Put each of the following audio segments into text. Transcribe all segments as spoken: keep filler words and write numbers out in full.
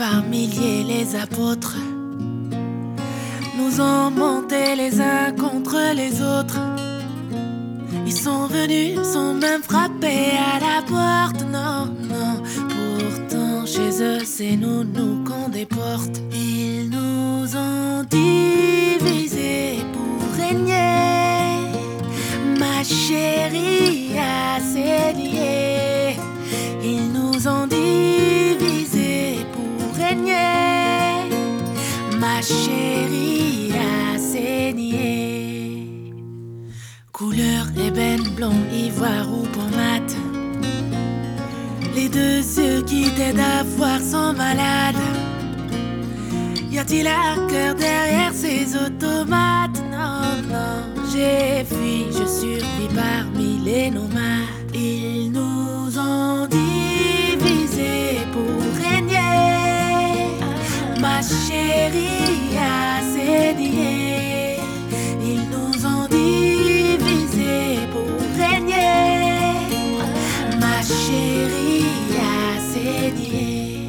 par milliers les apôtres nous ont monté les uns contre les autres. Ils sont venus, sont même frappés à la porte. Non, non, pourtant chez eux c'est nous, nous qu'on déporte. Ils nous ont divisés pour régner. Ma chérie a saigné. Ils nous ont divisés pour régner. Ma chérie a saigné. Couleur ébène, blond, ivoire ou pommade. Les deux yeux qui t'aident à voir sont malades. Y a-t-il un cœur derrière ces automates? Non, non, j'ai fui, je survis parmi les nomades. Ils nous ont divisés pour régner. Ma chérie a saigné. Ils nous ont divisés pour régner. Ma chérie a saigné.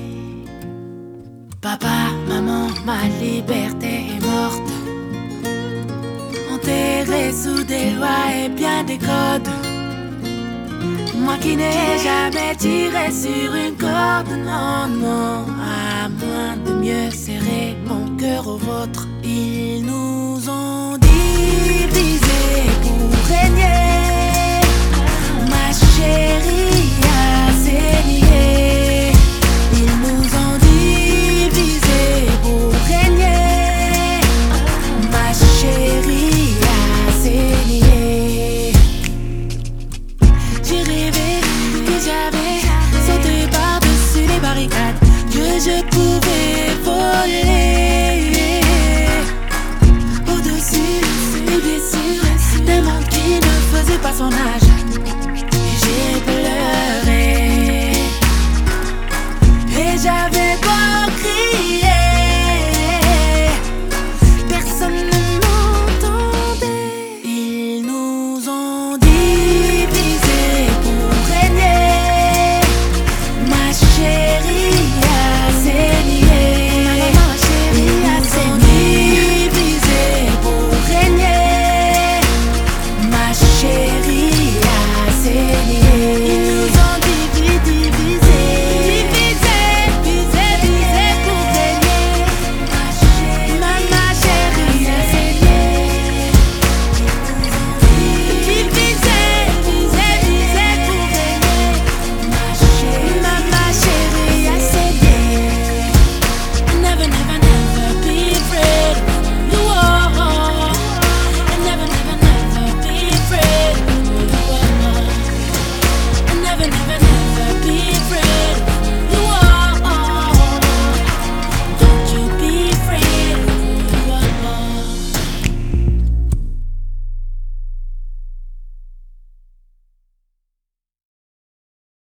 Papa, maman, ma liberté est morte. Enterrée sous des lois et bien des codes. Moi qui n'ai jamais tiré sur une corde. Non, non, à moins de mieux serrer mon cœur au vôtre. Il nous